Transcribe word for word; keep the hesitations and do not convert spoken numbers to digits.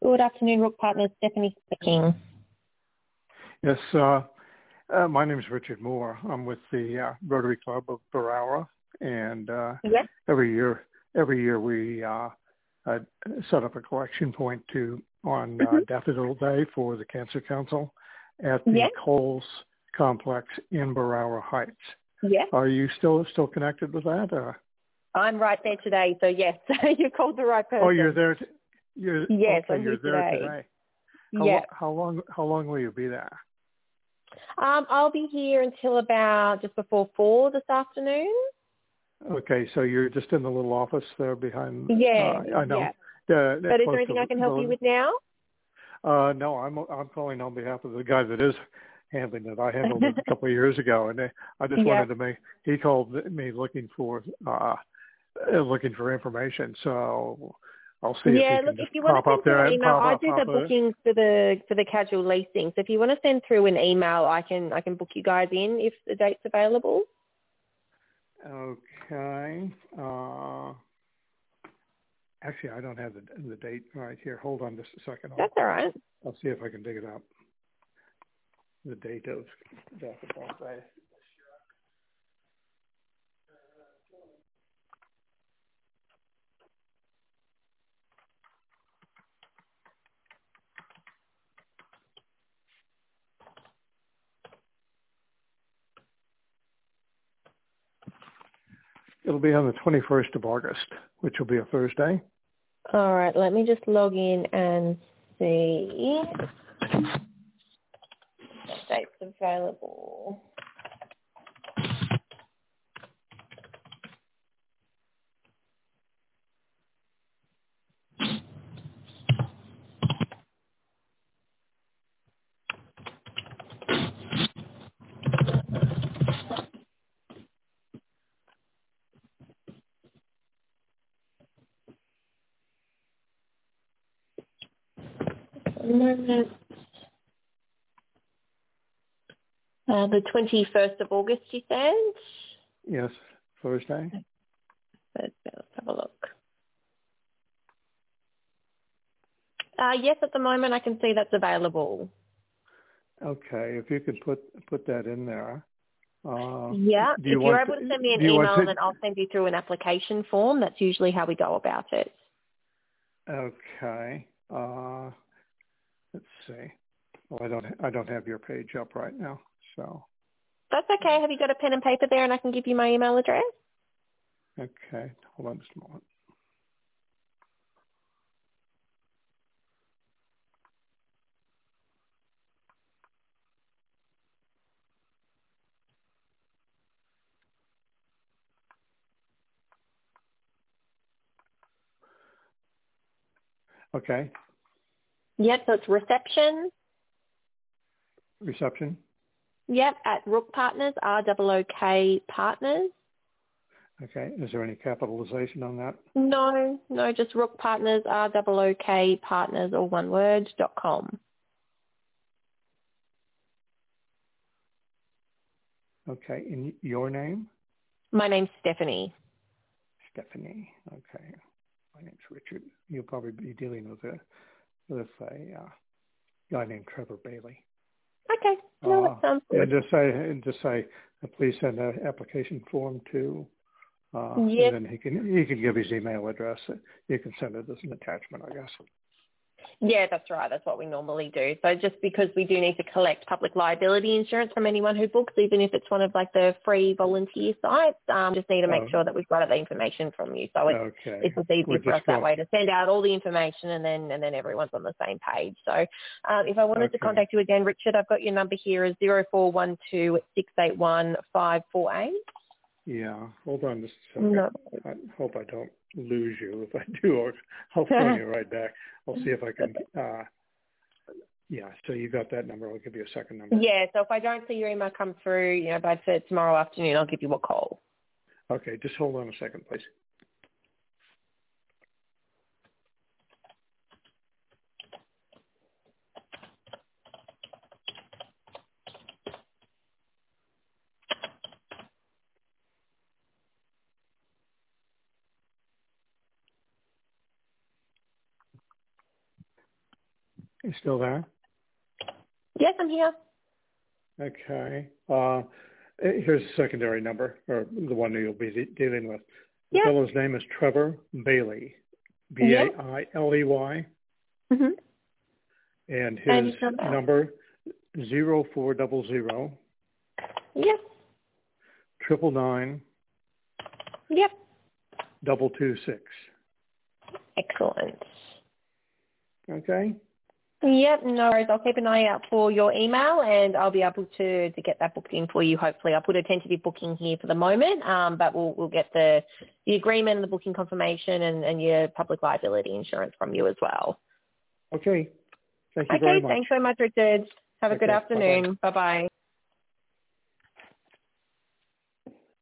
Good afternoon, Rook Partners. Stephanie speaking. Yes, uh, uh, my name is Richard Moore. I'm with the uh, Rotary Club of Berowra, and uh, Yes. every year, every year we uh, uh, set up a collection point to on uh, Mm-hmm. Daffodil Day for the Cancer Council at the Yes. Coles Complex in Berowra Heights. Yes. Are you still still connected with that? Uh, I'm right there today, so yes, you called the right person. oh, you're there. T- you're Yes, okay. I'm here You're there today. today. How, Yeah. lo- how long? How long will you be there? Um, I'll be here until about just before four this afternoon. Okay, so you're just in the little office there behind. Yeah. Uh, I know. Yeah. Uh, But is there close anything I to can help you the. with now? Uh, no, I'm I'm calling on behalf of the guy that is handling it. I handled it a couple of years ago, and I just Yeah. wanted to make. He called me looking for uh, looking for information, so I'll see if he Yeah, can look, if just you want to pop up send through there an and email, pop I up, do pop the it. bookings for the for the casual leasing. So if you want to send through an email, I can I can book you guys in if the date's available. Okay. Uh, actually, I don't have the the date right here. Hold on just a second. I'll That's all right. I'll see if I can dig it up. The date of Daffodil Day. It'll be on the twenty-first of August, which will be a Thursday. All right, let me just log in and see what dates available. One moment. Uh, the twenty-first of August, you said? Yes, Thursday. Let's, let's have a look. Uh, yes, at the moment I can see that's available. Okay, if you could put put that in there. Uh, Yeah, do you if you're want? able to send me an Do you want email, to? then I'll send you through an application form. That's usually how we go about it. Okay. Uh, let's see. Well, I don't. I don't have your page up right now. So. That's okay. Have you got a pen and paper there and I can give you my email address? Okay. Hold on just a moment. Okay. Yep, so it's reception. Reception. Yep, at Rook Partners, R O O K Partners. Okay. Is there any capitalization on that? No, no, just Rook Partners, R O O K Partners, all one word, dot com. Okay. And your name? My name's Stephanie. Stephanie. Okay. My name's Richard. You'll probably be dealing with a with a uh, guy named Trevor Bailey. Okay, no, Uh, that sounds and good. just say and just say uh, please send an application form to, uh, and Yep. then he can he can give his email address. You can send it as an attachment, I guess. Yeah, that's right. That's what we normally do. So just because we do need to collect public liability insurance from anyone who books, even if it's one of like the free volunteer sites, um, just need to make Oh, sure that we've got the information from you. So it's okay. it's just easier We're for us just that going. way to send out all the information and then and then everyone's on the same page. So um, if I wanted to Okay. contact you again, Richard, I've got your number here as zero four one two six eight one five four eight. Yeah. Hold on just a second. No. I hope I don't lose you. If I do, I'll I'll phone you right back. I'll see if I can. Uh, yeah. So you got that number. I'll give you a second number. Yeah, so if I don't see your email come through, you know, by t- tomorrow afternoon, I'll give you a call. Okay. Just hold on a second, please. You still there? Yes, I'm here. Okay. Uh, here's the secondary number, or the one that you'll be de- dealing with. The Yeah. fellow's name is Trevor Bailey, B Yeah. A I L E Y, Mm-hmm. and And his his number? number zero four double zero Yes. triple nine Yep. double two six. Excellent. Okay. Yep, no worries. I'll keep an eye out for your email and I'll be able to, to get that booked in for you. Hopefully, I'll put a tentative booking here for the moment, um, but we'll we'll get the the agreement and the booking confirmation and, and your public liability insurance from you as well. Okay. Thank you very Okay, much. thanks so much, Richard. Have a good Okay. Bye-bye. afternoon. Bye bye.